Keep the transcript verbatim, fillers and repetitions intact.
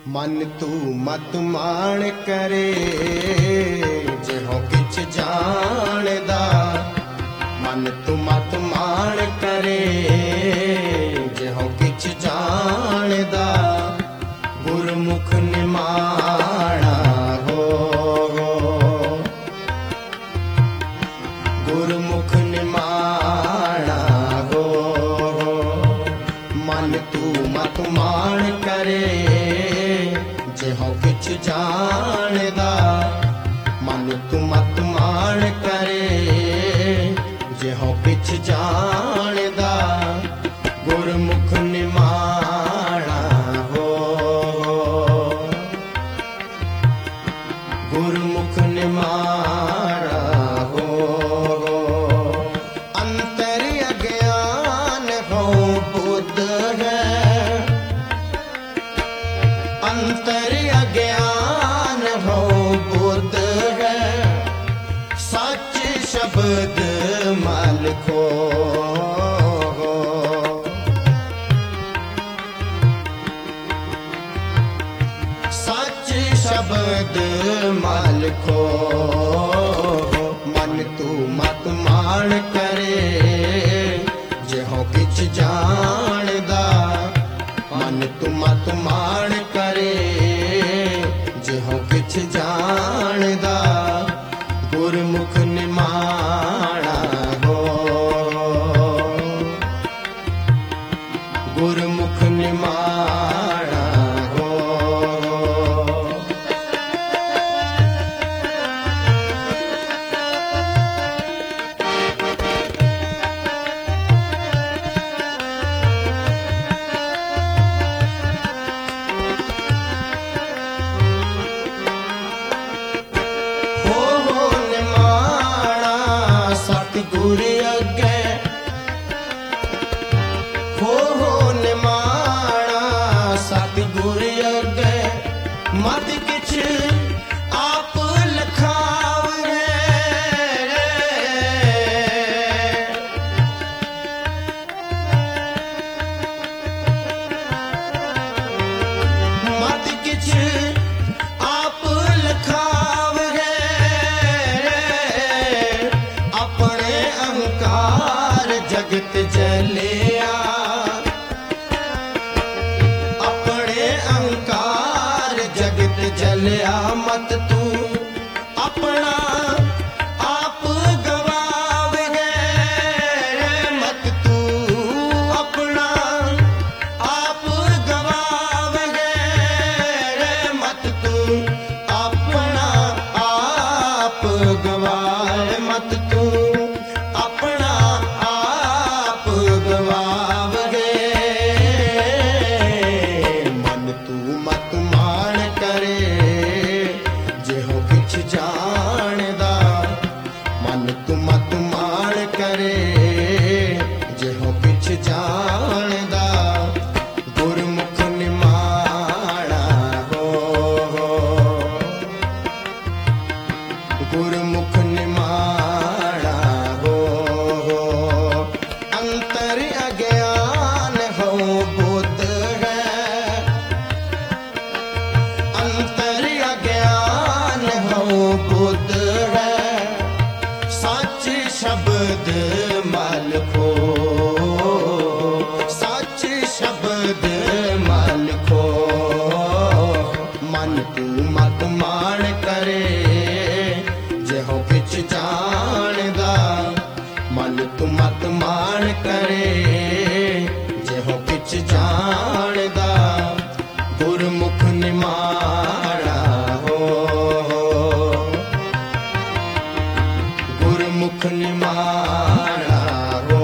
मन तू मत मान करे जेहो किछ जानदा। मन तू मत मान करे जेहो किछ जानदा। गुरमुख निमाणा हो गुरमुख निमाणा हो। मन तू मत मान करे जेहो किछ जानदा। मन तू मत मान करे जेहो किछ जानदा। गुरमुख निमाणा हो गुरमुख निमाणा हो। अंतर अज्ञान हो बुद्ध है। अंतर अज्ञान हो बुद्ध है। सच शब्द मल को सच शब्द मल को। मन तू मत मान करे जेहो किछ जानदा। मन तू मत मान करे जेहो किछ जानदा। गुरमुख निमाणा हो गुरमुख निमाणा हो। सतगुर अगे हो हो निमाणा। सतगुर अगे मत किछ आप लखावे। मत किछ आप लखावे। अपने अहंकार जगत जलिया। अपने अहंकार जगत जलिया। मत तू अपना आप गवावे। मत तू अपना आप गवावे। मत तू अपना आप गवाए। मत तू अपना आप गवावे। मन तू मत मान करे जेहो किछ जानदा। मन तू मत मान करे जेहो किछ जानदा। गुरमुख निमाणा हो गुरमुख निमाणा हो। अंतर अज्ञान हो बुद्ध है। अंतर अज्ञान हो बुद्ध है। सच शब्द मल को सच शब्द मल को। मन तू मत मान करे जेहो किछ जानदा। मन तू मत मान करे जेहो किछ जानदा। गुरमुख निमाणा हो गुरमुख निमाणा हो।